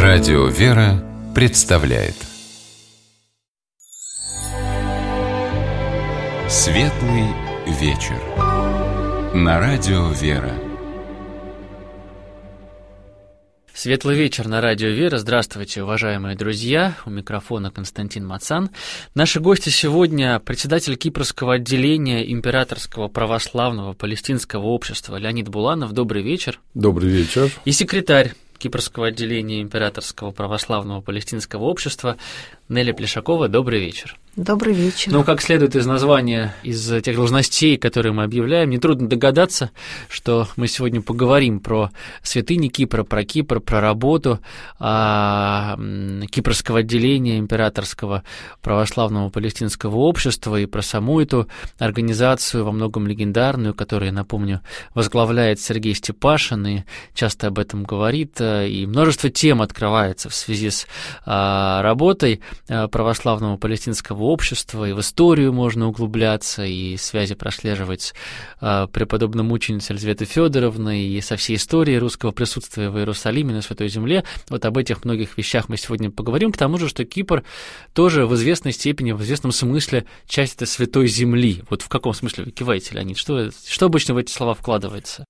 Радио «Вера» представляет Светлый вечер на Радио «Вера». Светлый вечер на Радио «Вера». Здравствуйте, уважаемые друзья. У микрофона Константин Мацан. Наши гости сегодня — председатель Кипрского отделения Императорского православного палестинского общества Леонид Буланов. Добрый вечер. Добрый вечер. И секретарь Кипрского отделения Императорского православного палестинского общества Неля Плешакова. Добрый вечер. Добрый вечер. Ну, как следует из названия, из тех должностей, которые мы объявляем, нетрудно догадаться, что мы сегодня поговорим про святыни Кипра, про Кипр, про работу Кипрского отделения Императорского православного палестинского общества и про саму эту организацию, во многом легендарную, которую, напомню, возглавляет Сергей Степашин и часто об этом говорит, и множество тем открывается в связи с работой православного палестинского общества, и в историю можно углубляться, и связи прослеживать с преподобной мученицей Елизаветой Федоровной, и со всей историей русского присутствия в Иерусалиме, на Святой Земле. Вот об этих многих вещах мы сегодня поговорим, к тому же, что Кипр тоже в известной степени, в известном смысле часть этой Святой Земли. Вот в каком смысле вы киваете, Леонид? Что обычно в эти слова вкладывается?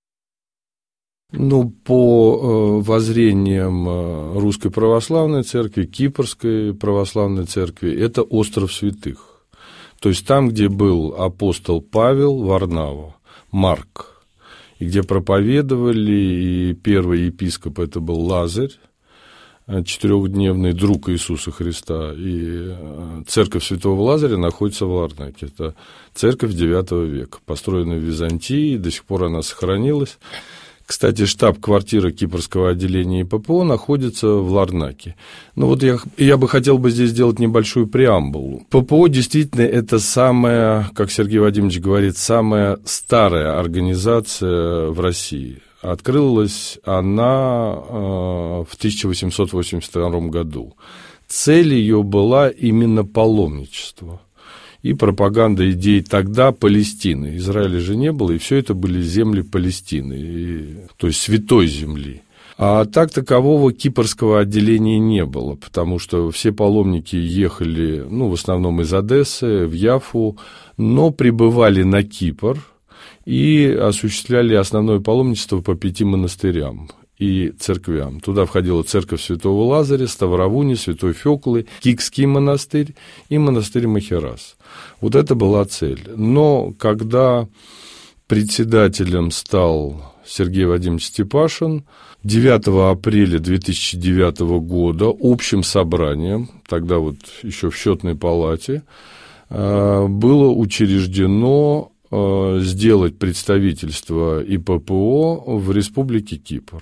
Ну, по воззрениям Русской Православной Церкви, Кипрской Православной Церкви, это остров святых. То есть там, где был апостол Павел, Варнава, Марк, и где проповедовали, и первый епископ это был Лазарь, четырехдневный друг Иисуса Христа, и церковь святого Лазаря находится в Ларнаке. Это церковь IX века, построенная в Византии, до сих пор она сохранилась. Кстати, штаб-квартира Кипрского отделения ППО находится в Ларнаке. Ну вот я бы хотел здесь сделать небольшую преамбулу. ППО действительно это самая, как Сергей Вадимович говорит, самая старая организация в России. Открылась она в 1882 году. Цель ее была именно паломничество и пропаганда идей тогда Палестины. Израиля же не было, и все это были земли Палестины, то есть святой земли. А так такового кипрского отделения не было, потому что все паломники ехали, в основном из Одессы, в Яффу, но прибывали на Кипр и осуществляли основное паломничество по 5 монастырям и церквям. Туда входила церковь святого Лазаря, Ставравуни, святой Фёклы, Кикский монастырь и монастырь Махерас. Вот это была цель. Но когда председателем стал Сергей Вадимович Степашин, 9 апреля 2009 года общим собранием, тогда вот еще в счетной палате, было учреждено сделать представительство ИППО в Республике Кипр.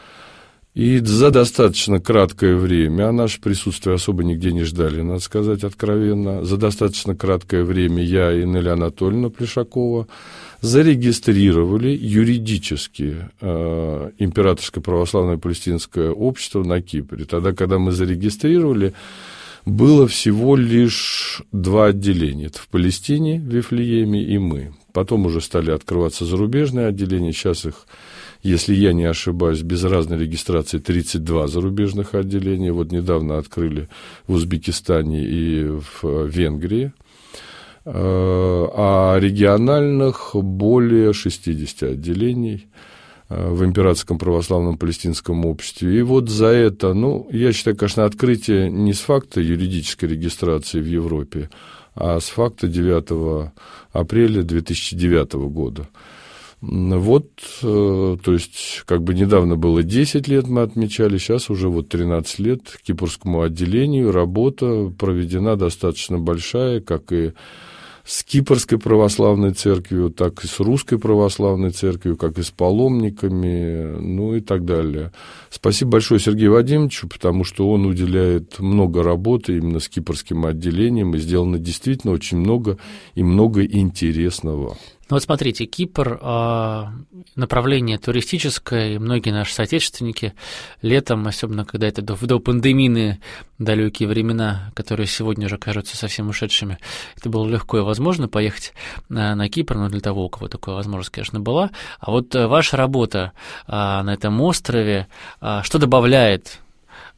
И за достаточно краткое время, а наше присутствие особо нигде не ждали, надо сказать откровенно, за достаточно краткое время я и Неля Анатольевна Плешакова зарегистрировали юридически Императорское православное палестинское общество на Кипре. Тогда, когда мы зарегистрировали, было всего лишь 2 отделения. Это в Палестине, в Вифлееме и мы. Потом уже стали открываться зарубежные отделения. Сейчас их, если я не ошибаюсь, без разной регистрации 32 зарубежных отделения. Вот недавно открыли в Узбекистане и в Венгрии. А региональных более 60 отделений в Императорском православном палестинском обществе. И вот за это, я считаю, конечно, открытие не с факта юридической регистрации в Европе, а с факта 9 апреля 2009 года. Вот, то есть, недавно было 10 лет мы отмечали, сейчас уже 13 лет Кипрскому отделению. Работа проведена достаточно большая, как и с Кипрской православной церковью, так и с Русской православной церковью, как и с паломниками, и так далее. Спасибо большое Сергею Вадимовичу, потому что он уделяет много работы именно с Кипрским отделением, и сделано действительно очень много и много интересного. Ну вот смотрите, Кипр – направление туристическое, и многие наши соотечественники летом, особенно когда это до пандемийные далекие времена, которые сегодня уже кажутся совсем ушедшими, это было легко и возможно поехать на Кипр, но для того, у кого такая возможность, конечно, была. А вот ваша работа на этом острове, что добавляет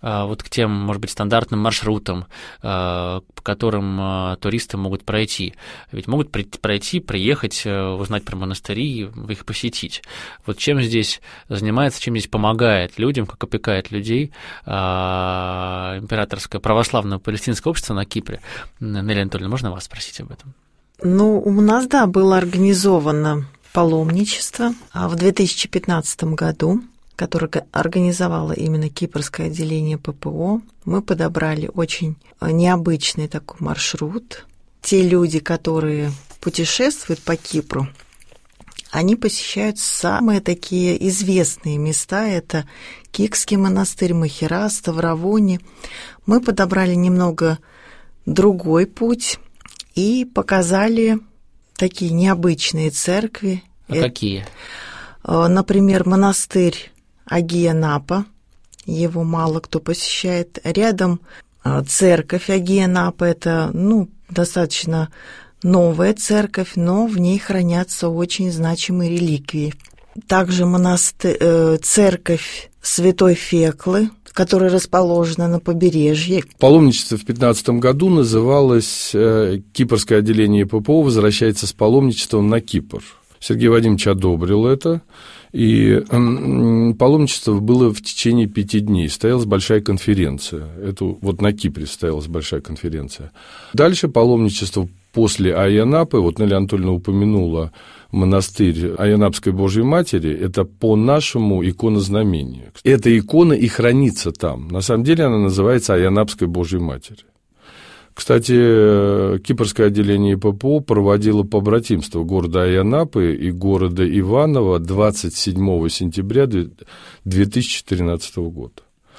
вот к тем, может быть, стандартным маршрутам, по которым туристы могут пройти. Ведь могут пройти, приехать, узнать про монастыри, их посетить. Вот чем здесь занимается, чем здесь помогает людям, как опекает людей Императорское православное палестинское общество на Кипре? Нелли Анатольевна, можно вас спросить об этом? Ну, у нас, да, было организовано паломничество в 2015 году, которое организовало именно Кипрское отделение ППО. Мы подобрали очень необычный такой маршрут. Те люди, которые путешествуют по Кипру, они посещают самые такие известные места. Это Кикский монастырь, Махира, Ставровони. Мы подобрали немного другой путь и показали такие необычные церкви. Какие? Например, монастырь Агия Напа. Его мало кто посещает. Рядом церковь Агия Напа. Это, достаточно новая церковь, но в ней хранятся очень значимые реликвии. Также церковь Святой Феклы, которая расположена на побережье. Паломничество в 2015 году называлось «Кипрское отделение ППО возвращается с паломничеством на Кипр». Сергей Вадимович одобрил это, и паломничество было в течение 5 дней. Состоялась большая конференция. Вот на Кипре состоялась большая конференция. Дальше паломничество после Айя-Напы, вот Нелли Анатольевна упомянула монастырь Айя-Напской Божьей Матери, это по нашему иконознамению. Эта икона и хранится там. На самом деле она называется Айя-Напской Божьей Матери. Кстати, Кипрское отделение ППО проводило побратимство города Айя-Напы и города Иваново 27 сентября 2013 года.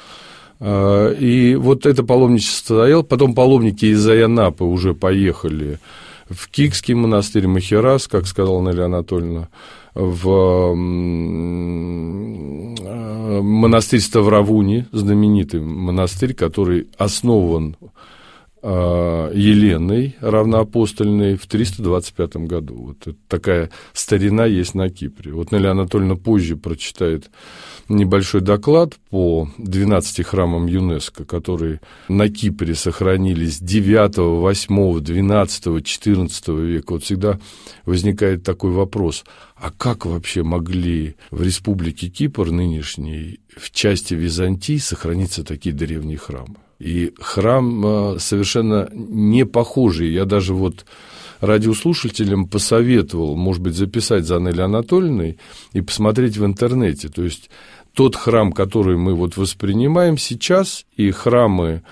И вот это паломничество состояло, потом паломники из Айя-Напы уже поехали в Кикский монастырь, Махирас, как сказала Нелли Анатольевна, в монастырь Ставровуни, знаменитый монастырь, который основан Еленой равноапостольной в 325 году. Вот такая старина есть на Кипре. Вот Нелли Анатольевна позже прочитает небольшой доклад по 12 храмам ЮНЕСКО, которые на Кипре сохранились 9, 8, 12, 14 века. Вот всегда возникает такой вопрос, а как вообще могли в Республике Кипр нынешней в части Византии сохраниться такие древние храмы? И храм совершенно не похожий. Я даже вот радиослушателям посоветовал, может быть, записать за Нелли Анатольевной и посмотреть в интернете. То есть тот храм, который мы вот воспринимаем сейчас, и храмы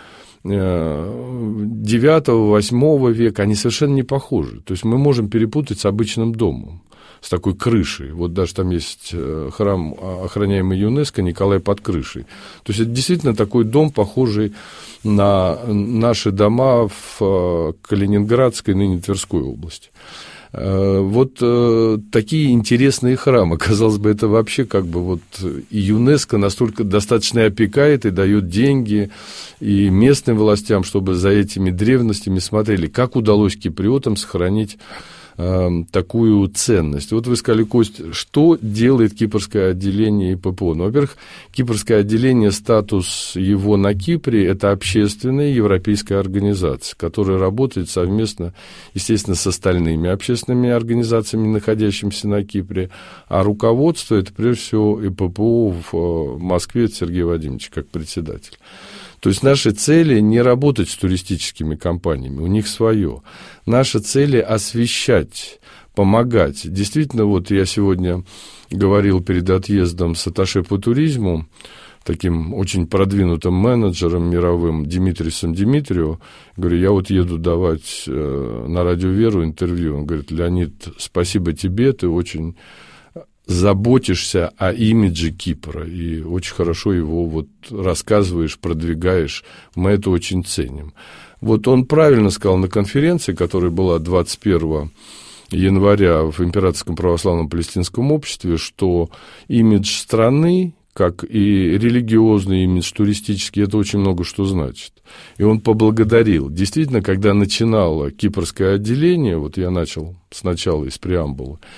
9-8 века, они совершенно не похожи. То есть мы можем перепутать с обычным домом, с такой крышей. Вот даже там есть храм, охраняемый ЮНЕСКО, Николай под крышей. То есть это действительно такой дом, похожий на наши дома в Калининградской, ныне Тверской области. Вот такие интересные храмы. Казалось бы, это вообще как бы вот и ЮНЕСКО настолько достаточно опекает и дает деньги и местным властям, чтобы за этими древностями смотрели, как удалось киприотам сохранить такую ценность. Вот вы сказали, Кость, что делает Кипрское отделение ППО? Ну, во-первых, Кипрское отделение, статус его на Кипре – это общественная европейская организация, которая работает совместно, естественно, с остальными общественными организациями, находящимися на Кипре, а руководство – это, прежде всего, и ППО в Москве, это Сергей Вадимович, как председатель. То есть наши цели не работать с туристическими компаниями, у них свое. Наши цели освещать, помогать. Действительно, вот я сегодня говорил перед отъездом с атташе по туризму, таким очень продвинутым менеджером мировым Димитрисом Димитрио, говорю, я вот еду давать на Радио Веру интервью. Он говорит, Леонид, спасибо тебе, ты очень заботишься о имидже Кипра и очень хорошо его вот рассказываешь, продвигаешь. Мы это очень ценим. Вот он правильно сказал на конференции, которая была 21 января в Императорском православном палестинском обществе, что имидж страны, как и религиозный имидж, туристический, это очень много что значит. И он поблагодарил. Действительно, когда начинало Кипрское отделение, вот я начал сначала из преамбулы,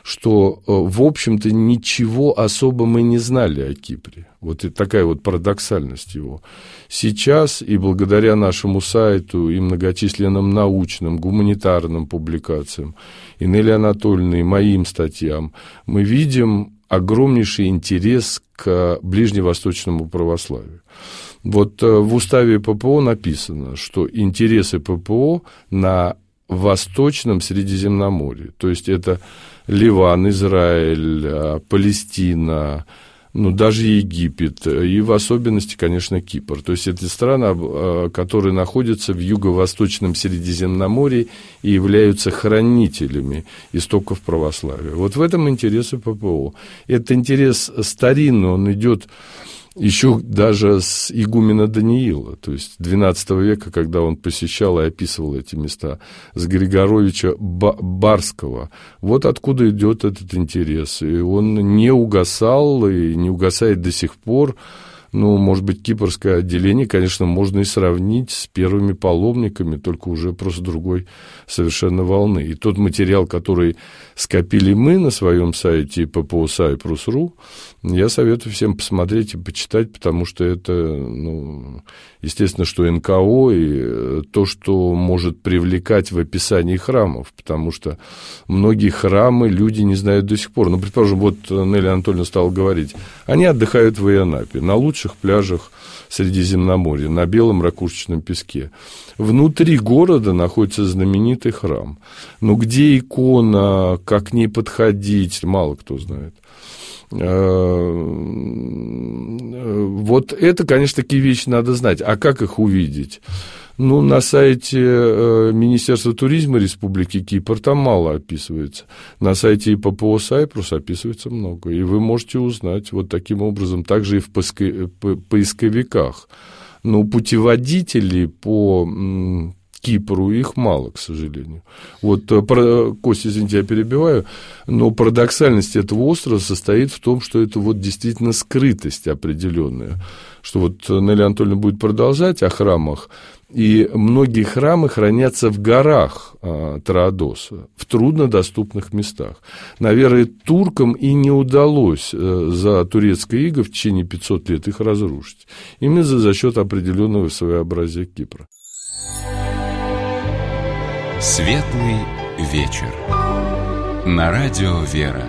что, в общем-то, ничего особо мы не знали о Кипре. Вот и такая вот парадоксальность его. Сейчас, и благодаря нашему сайту, и многочисленным научным, гуманитарным публикациям, и Нелли Анатольевны, и моим статьям, мы видим огромнейший интерес к ближневосточному православию. Вот в уставе ППО написано, что интересы ППО на Восточном Средиземноморье, то есть это Ливан, Израиль, Палестина, даже Египет, и в особенности, конечно, Кипр. То есть это страны, которые находятся в юго-восточном Средиземноморье и являются хранителями истоков православия. Вот в этом интересы ППО. Этот интерес старинный, он идет еще даже с игумена Даниила, то есть XII века, когда он посещал и описывал эти места, с Григоровича Барского. Вот откуда идет этот интерес. И он не угасал и не угасает до сих пор. Может быть, кипрское отделение, конечно, можно и сравнить с первыми паломниками, только уже просто другой совершенно волны. И тот материал, который скопили мы на своем сайте PPO Cyprus.ru, я советую всем посмотреть и почитать, потому что это, естественно, что НКО и то, что может привлекать в описании храмов, потому что многие храмы люди не знают до сих пор. Предположим, вот Нелли Анатольевна стала говорить, они отдыхают в Ионапе, на лучших пляжах Средиземноморья, на белом ракушечном песке. Внутри города находится знаменитый храм. Но где икона, как к ней подходить, мало кто знает. Вот это, конечно, такие вещи надо знать. А как их увидеть? На сайте Министерства туризма Республики Кипр там мало описывается. На сайте PPO Cyprus описывается много. И вы можете узнать вот таким образом, также и в поисковиках. Путеводителей по Кипру их мало, к сожалению. Костя, извините, я перебиваю, но парадоксальность этого острова состоит в том, что это действительно скрытость определенная. Что Нелли Анатольевна будет продолжать о храмах, и многие храмы хранятся в горах Троадоса, в труднодоступных местах. Наверное, туркам и не удалось за турецкое иго в течение 500 лет их разрушить. Именно за счет определенного своеобразия Кипра. Светлый вечер. На радио «Вера».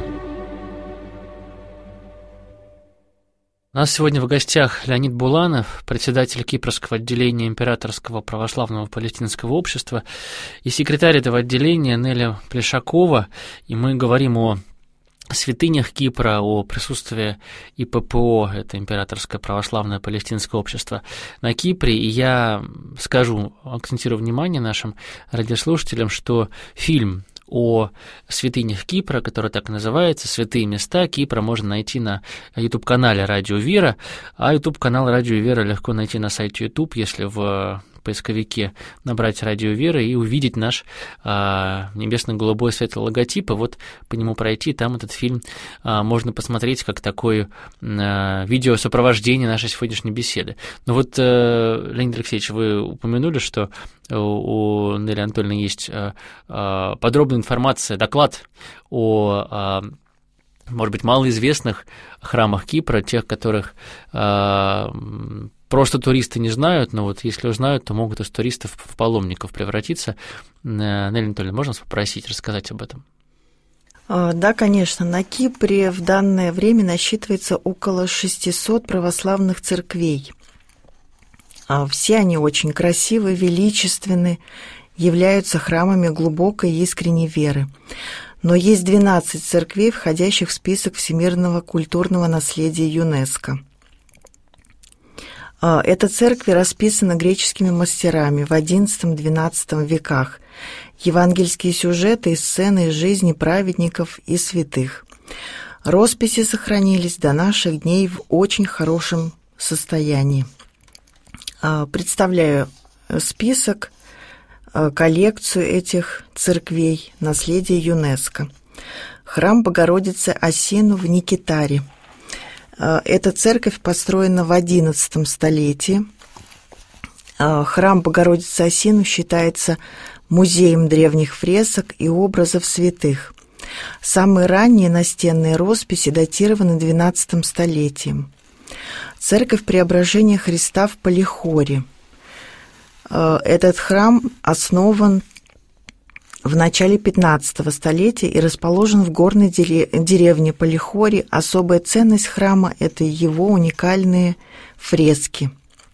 У нас сегодня в гостях Леонид Буланов, председатель Кипрского отделения Императорского православного палестинского общества, и секретарь этого отделения Нелли Плешакова, и мы говорим о святынях Кипра, о присутствии ИППО, это Императорское православное палестинское общество, на Кипре. И я акцентирую внимание нашим радиослушателям, что фильм о святынях Кипра, который так и называется «Святые места Кипра», можно найти на YouTube-канале «Радио Вера», а YouTube-канал «Радио Вера» легко найти на сайте YouTube, если в поисковике набрать «Радио Вера» и увидеть наш небесно-голубой светлый логотип, и по нему пройти, там этот фильм можно посмотреть как такое видеосопровождение нашей сегодняшней беседы. Леонид Алексеевич, вы упомянули, что у Нелли Анатольевны есть подробная информация, доклад о, может быть, малоизвестных храмах Кипра, тех, которых просто туристы не знают, но если узнают, то могут из туристов в паломников превратиться. Нелли Анатольевна, можно вас попросить рассказать об этом? Да, конечно. На Кипре в данное время насчитывается около 600 православных церквей. Все они очень красивы, величественны, являются храмами глубокой и искренней веры. Но есть 12 церквей, входящих в список всемирного культурного наследия ЮНЕСКО. Эти церкви расписаны греческими мастерами в XI-XII веках. Евангельские сюжеты и сцены из жизни праведников и святых. Росписи сохранились до наших дней в очень хорошем состоянии. Представляю список, коллекцию этих церквей, наследия ЮНЕСКО. Храм Богородицы Осину в Никитаре. Эта церковь построена в XI столетии. Храм Богородицы Осину считается музеем древних фресок и образов святых. Самые ранние настенные росписи датированы XII столетием. Церковь Преображения Христа в Полихоре. Этот храм основан в начале XV столетия и расположен в горной деревне Полихоре. Особая ценность храма – это его уникальные фрески.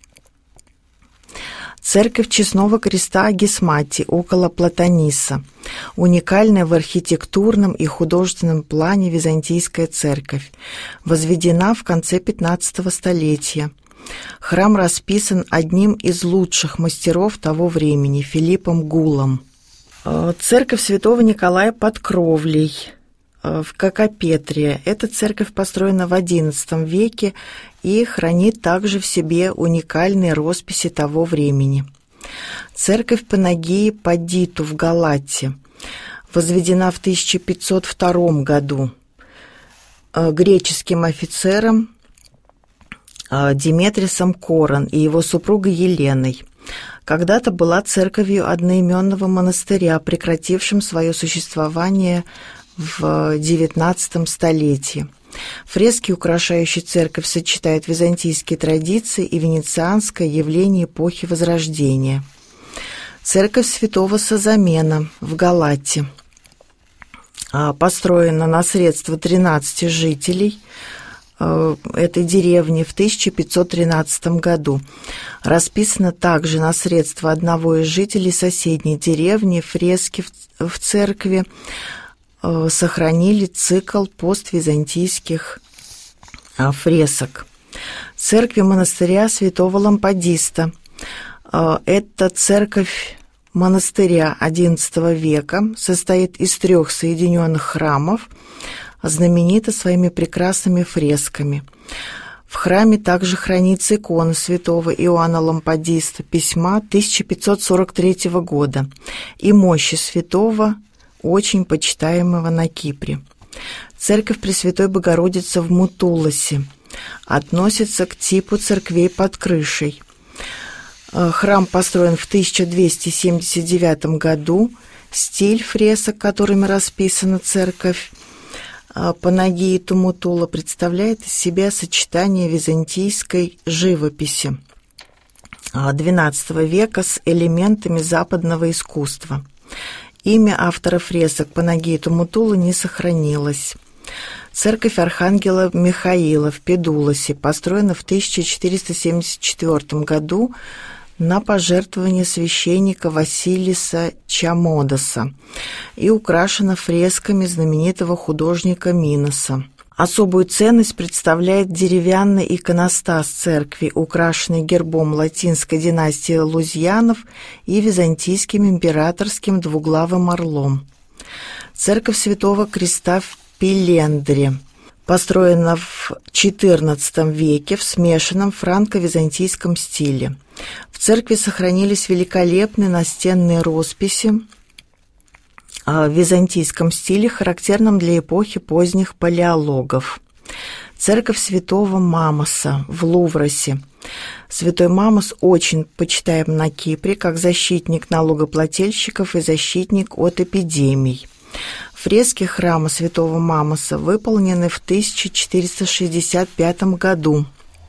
Церковь Честного Креста Агисмати около Платониса. Уникальная в архитектурном и художественном плане византийская церковь. Возведена в конце XV столетия. Храм расписан одним из лучших мастеров того времени, Филиппом Гулом. Церковь Святого Николая под Кровлей в Кокопетрия. Эта церковь построена в XI веке и хранит также в себе уникальные росписи того времени. Церковь Панагии под Диту в Галате возведена в 1502 году греческим офицером Диметрисом Корон и его супругой Еленой. Когда-то была церковью одноименного монастыря, прекратившим свое существование в XIX столетии. Фрески, украшающие церковь, сочетают византийские традиции и венецианское явление эпохи Возрождения. Церковь Святого Созамена в Галате построена на средства 13 жителей этой деревни в 1513 году. Расписана также на средства одного из жителей соседней деревни. Фрески в церкви сохранили цикл поствизантийских фресок. Церкви монастыря Святого Лампадиста. Это церковь монастыря XI века, состоит из 3 соединенных храмов, знаменита своими прекрасными фресками. В храме также хранится икона святого Иоанна Лампадиста, письма 1543 года и мощи святого, очень почитаемого на Кипре. Церковь Пресвятой Богородицы в Мутуласе относится к типу церквей под крышей. Храм построен в 1279 году. Стиль фресок, которыми расписана церковь Панагии Тумутула, представляет из себя сочетание византийской живописи XII века с элементами западного искусства. Имя автора фресок Панагии Тумутула не сохранилось. Церковь Архангела Михаила в Педулосе построена в 1474 году на пожертвование священника Василиса Чамодоса и украшена фресками знаменитого художника Миноса. Особую ценность представляет деревянный иконостас церкви, украшенный гербом латинской династии Лузьянов и византийским императорским двуглавым орлом. Церковь Святого Креста в Пилендре построена в XIV веке в смешанном франко-византийском стиле. В церкви сохранились великолепные настенные росписи в византийском стиле, характерном для эпохи поздних палеологов. Церковь Святого Мамоса в Лувросе. Святой Мамос очень почитаем на Кипре как защитник налогоплательщиков и защитник от эпидемий. Фрески храма Святого Мамоса выполнены в 1465 году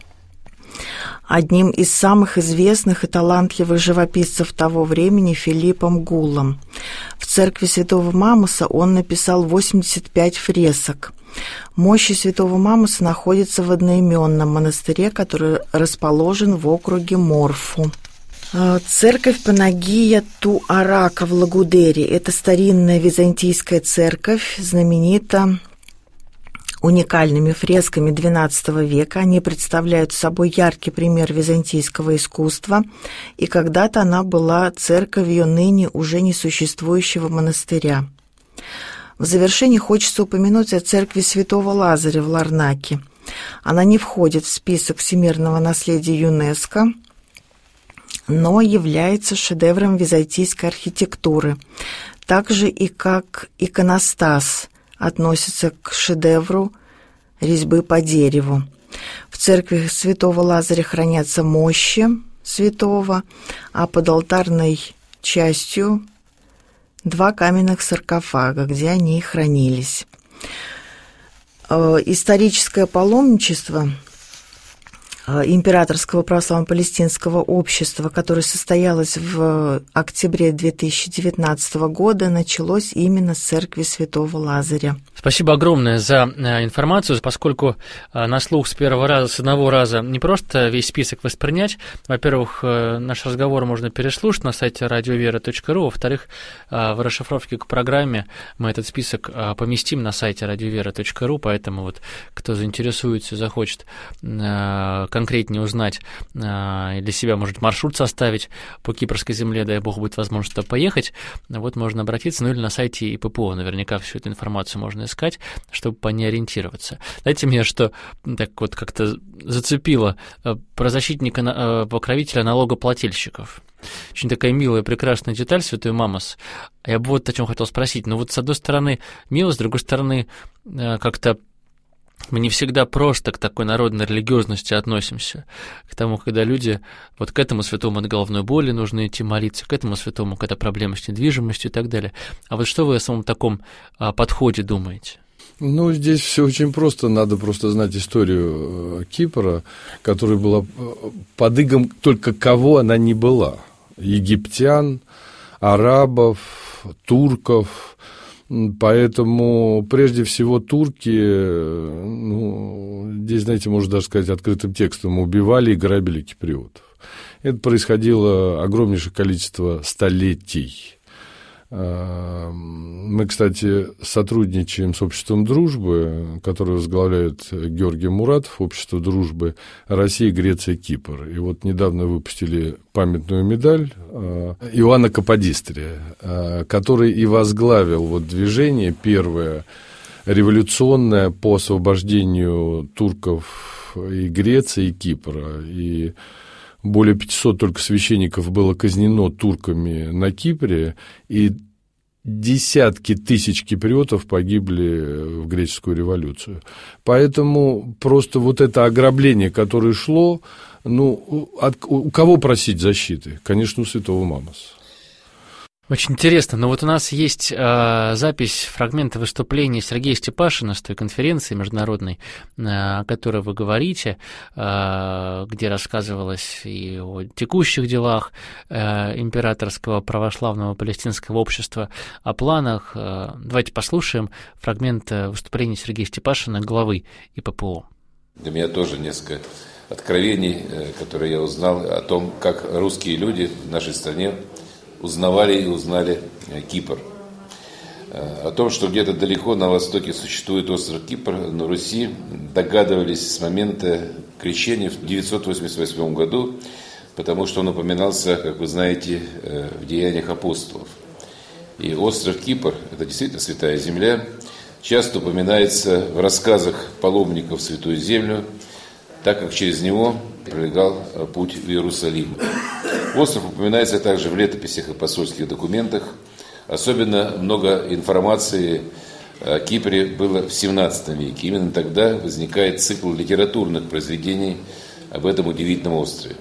одним из самых известных и талантливых живописцев того времени Филиппом Гулом. В церкви Святого Мамоса он написал 85 фресок. Мощи Святого Мамоса находятся в одноименном монастыре, который расположен в округе Морфу. Церковь Панагия Ту-Арака в Лагудере. Это старинная византийская церковь, знаменита уникальными фресками XII века. Они представляют собой яркий пример византийского искусства, и когда-то она была церковью ныне уже несуществующего монастыря. В завершении хочется упомянуть о церкви Святого Лазаря в Ларнаке. Она не входит в список всемирного наследия ЮНЕСКО, но является шедевром византийской архитектуры. Также и как иконостас относится к шедевру резьбы по дереву. В церкви Святого Лазаря хранятся мощи святого, а под алтарной частью 2 каменных саркофага, где они и хранились. Историческое паломничество Императорского православно-палестинского общества, которое состоялось в октябре 2019 года, началось именно с церкви Святого Лазаря. Спасибо огромное за информацию, поскольку на слух с одного раза не просто весь список воспринять. Во-первых, наш разговор можно переслушать на сайте radiovera.ru, во-вторых, в расшифровке к программе мы этот список поместим на сайте radiovera.ru, поэтому вот кто заинтересуется, захочет конкретнее узнать, для себя, может, маршрут составить по Кипрской земле, дай бог, будет возможность туда поехать, вот можно обратиться, ну или на сайте ИППО, наверняка всю эту информацию можно искать, чтобы по ней ориентироваться. Знаете, меня что так вот как-то зацепило про защитника, покровителя налогоплательщиков. Очень такая милая, прекрасная деталь, святой Мамос. Я бы вот о чем хотел спросить. Ну вот с одной стороны мило, с другой стороны как-то мы не всегда просто к такой народной религиозности относимся, к тому, когда люди вот к этому святому от головной боли нужно идти молиться, к этому святому, когда проблемы с недвижимостью и так далее. А вот что вы о самом таком подходе думаете? Ну, здесь все очень просто. Надо просто знать историю Кипра, которая была под игом только кого она не была. Египтян, арабов, турков. Поэтому, прежде всего, турки, здесь, знаете, можно даже сказать открытым текстом, убивали и грабили киприотов. Это происходило огромнейшее количество столетий. Мы, кстати, сотрудничаем с Обществом дружбы, которое возглавляет Георгий Муратов, Общество дружбы Россия, Греция, Кипр. И вот недавно выпустили памятную медаль Иоанна Каподистрия, который и возглавил вот движение первое революционное по освобождению турков и Греции, и Кипра. И более 500 только священников было казнено турками на Кипре, и десятки тысяч киприотов погибли в греческую революцию. Поэтому просто вот это ограбление, которое шло, у кого просить защиты? Конечно, у святого Мамоса. Очень интересно, но вот у нас есть запись фрагмента выступления Сергея Степашина с той конференции международной, о которой вы говорите, где рассказывалось и о текущих делах Императорского православного палестинского общества, о планах. Давайте послушаем фрагмент выступления Сергея Степашина, главы ИППО. Для меня тоже несколько откровений, которые я узнал о том, как русские люди в нашей стране узнавали и узнали Кипр. О том, что где-то далеко на востоке существует остров Кипр, на Руси догадывались с момента крещения в 988 году, потому что он упоминался, как вы знаете, в Деяниях апостолов. И остров Кипр, это действительно святая земля, часто упоминается в рассказах паломников в Святую Землю, так как через него пролегал путь в Иерусалим. Остров упоминается также в летописях и посольских документах. Особенно много информации о Кипре было в XVII веке. Именно тогда возникает цикл литературных произведений об этом удивительном острове.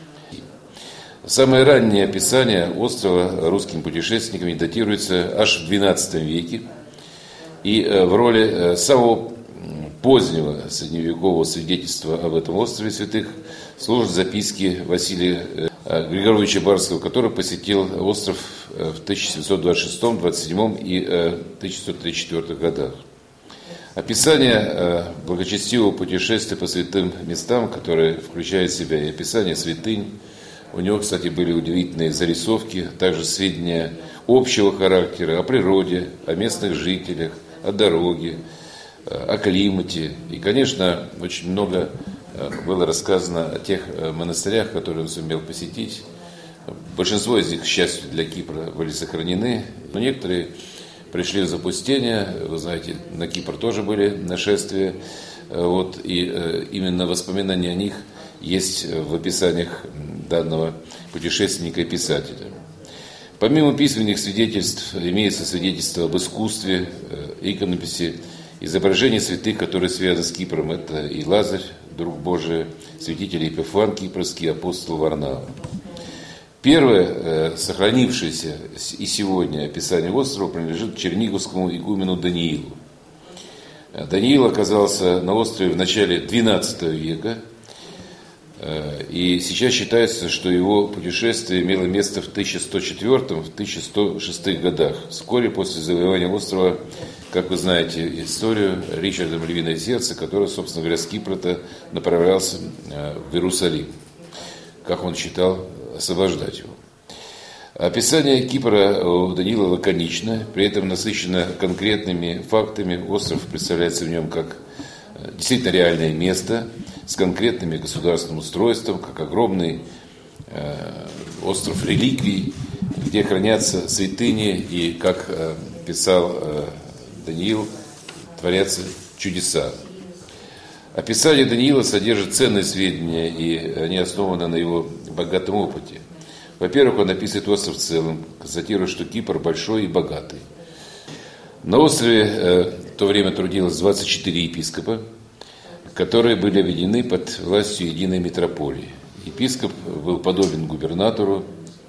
Самое раннее описание острова русскими путешественниками датируется аж в XII веке. И в роли самого позднего средневекового свидетельства об этом острове святых служат записки Василия Григоровича Барского, который посетил остров в 1726, 1727 и 1734 годах. Описание благочестивого путешествия по святым местам, которое включает в себя и описание святынь. У него, кстати, были удивительные зарисовки, также сведения общего характера о природе, о местных жителях, о дороге, о климате. И, конечно, очень много было рассказано о тех монастырях, которые он сумел посетить. Большинство из них, к счастью для Кипра, были сохранены, но некоторые пришли в запустение. Вы знаете, на Кипр тоже были нашествия. И именно воспоминания о них есть в описаниях данного путешественника и писателя. Помимо письменных свидетельств, имеется свидетельство об искусстве, иконописи, изображения святых, которые связаны с Кипром. Это и Лазарь, друг Божий, святитель Епифан Кипрский, апостол Варнава. Первое, сохранившееся и сегодня описание острова, принадлежит черниговскому игумену Даниилу. Даниил оказался на острове в начале XII века, и сейчас считается, что его путешествие имело место в 1104-1106 годах, вскоре после завоевания острова, как вы знаете историю, Ричардом Львиное Сердце, который, собственно говоря, с Кипра-то направлялся в Иерусалим, как он считал, освобождать его. Описание Кипра у Даниила лаконично, при этом насыщено конкретными фактами. Остров представляется в нем как действительно реальное место с конкретным государственным устройством, как огромный остров реликвий, где хранятся святыни и, как писал Даниил, творятся чудеса. Описание Даниила содержит ценные сведения, и они основаны на его богатом опыте. Во-первых, он описывает остров в целом, констатируя, что Кипр большой и богатый. На острове в то время трудилось 24 епископа, которые были объединены под властью единой митрополии. Епископ был подобен губернатору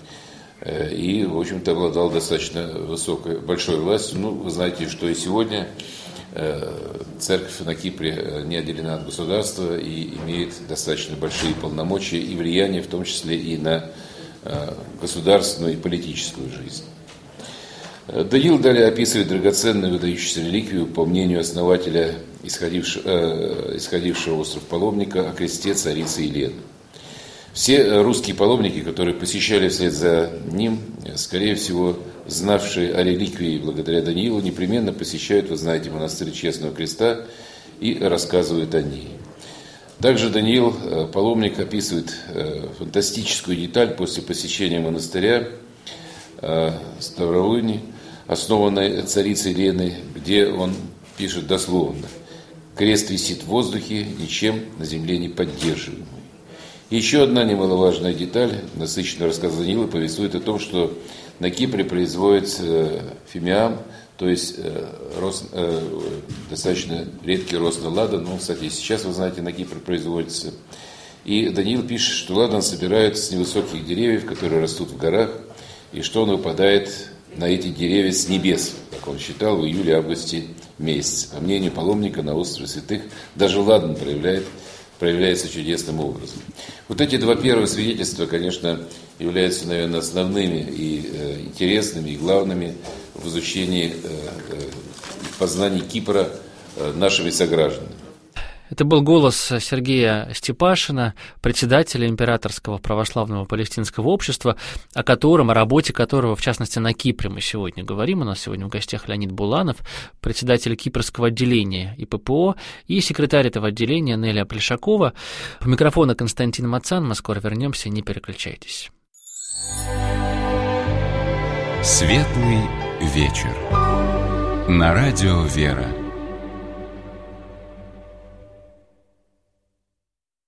и, в общем-то, обладал достаточно большой властью. Вы знаете, что и сегодня церковь на Кипре не отделена от государства и имеет достаточно большие полномочия и влияние, в том числе и на государственную и политическую жизнь. Даниил далее описывает драгоценную выдающуюся реликвию, по мнению основателя, исходившего остров паломника, о кресте царицы Елены. Все русские паломники, которые посещали вслед за ним, скорее всего, знавшие о реликвии благодаря Даниилу, непременно посещают, вы знаете, монастырь Честного Креста и рассказывают о ней. Также Даниил, паломник, описывает фантастическую деталь после посещения монастыря Ставролуни, основанной царицей Еленой, где он пишет дословно: «Крест висит в воздухе, ничем на земле не поддерживаемый». Еще одна немаловажная деталь, насыщенный рассказ Даниила, повествует о том, что на Кипре производится фимиам, то есть достаточно редкий росный ладан. Кстати, сейчас, вы знаете, на Кипре производится. И Даниил пишет, что ладан собирают с невысоких деревьев, которые растут в горах, и что он выпадает на эти деревья с небес, как он считал, в июле-августе месяце. По мнению паломника, на острове Святых даже ладан проявляется чудесным образом. Вот эти два первых свидетельства, конечно, являются, наверное, основными и интересными, и главными в изучении познаний Кипра нашими согражданами. Это был голос Сергея Степашина, председателя Императорского православного палестинского общества, о работе которого, в частности, на Кипре мы сегодня говорим. У нас сегодня в гостях Леонид Буланов, председатель Кипрского отделения ИППО, и секретарь этого отделения Неля Плешакова. У микрофона Константин Мацан. Мы скоро вернемся, не переключайтесь. Светлый вечер. На радио «Вера».